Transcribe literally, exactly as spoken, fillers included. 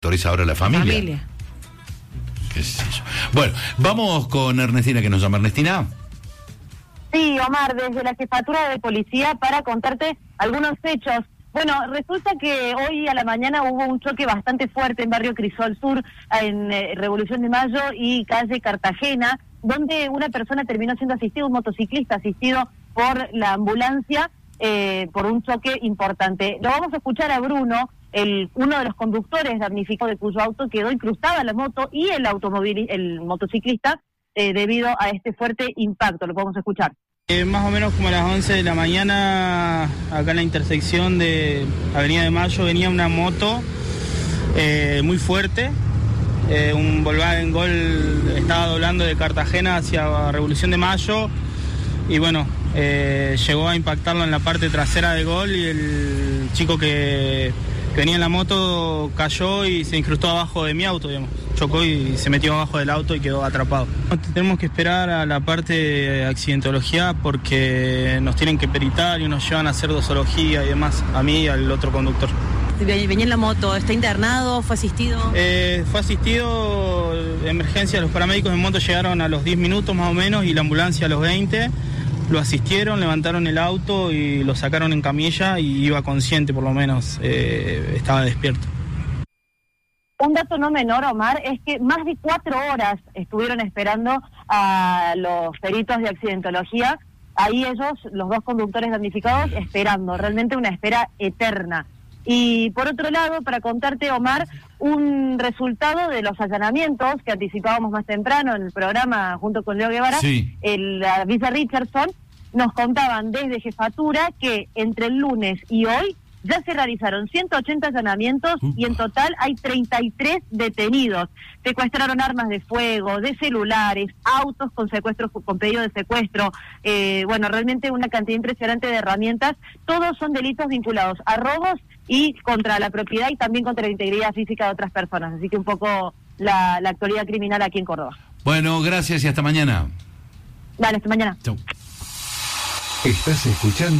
autoriza ahora la familia. La familia. ¿Qué sé yo? Bueno, vamos con Ernestina, que nos llama. Ernestina. Sí, Omar, desde la Jefatura de Policía para contarte algunos hechos. Bueno, resulta que hoy a la mañana hubo un choque bastante fuerte en Barrio Crisol Sur, en eh, Revolución de Mayo y calle Cartagena, donde una persona terminó siendo asistida, un motociclista asistido por la ambulancia, eh, por un choque importante. Lo vamos a escuchar a Bruno, el uno de los conductores damnificados de cuyo auto quedó incrustada la moto y el automóvil, el motociclista, eh, debido a este fuerte impacto. Lo podemos escuchar. Eh, más o menos como a las once de la mañana, acá en la intersección de Avenida de Mayo, venía una moto eh, muy fuerte, eh, un Volkswagen Gol estaba doblando de Cartagena hacia Revolución de Mayo y bueno, eh, llegó a impactarlo en la parte trasera de Gol y el chico que, que venía en la moto cayó y se incrustó abajo de mi auto, digamos. Chocó y se metió abajo del auto y quedó atrapado. Tenemos que esperar a la parte de accidentología porque nos tienen que peritar y nos llevan a hacer dosología y demás, a mí y al otro conductor. Venía en la moto, ¿está internado? ¿Fue asistido? Eh, fue asistido de emergencia, los paramédicos de moto llegaron a los diez minutos más o menos y la ambulancia a los veinte. Lo asistieron, levantaron el auto y lo sacaron en camilla y iba consciente por lo menos, eh, estaba despierto. Un dato no menor, Omar, es que más de cuatro horas estuvieron esperando a los peritos de accidentología. Ahí ellos, los dos conductores damnificados, esperando. Realmente una espera eterna. Y por otro lado, para contarte, Omar, un resultado de los allanamientos que anticipábamos más temprano en el programa junto con Leo Guevara, sí. el, la Villa Richardson, nos contaban desde Jefatura que entre el lunes y hoy ya se realizaron ciento ochenta allanamientos uh. y en total hay treinta y tres detenidos. Secuestraron armas de fuego, de celulares, autos con secuestros, con pedido de secuestro. Eh, bueno, realmente una cantidad impresionante de herramientas. Todos son delitos vinculados a robos y contra la propiedad y también contra la integridad física de otras personas. Así que un poco la, la actualidad criminal aquí en Córdoba. Bueno, gracias y hasta mañana. Vale, hasta mañana. Chau. Estás escuchando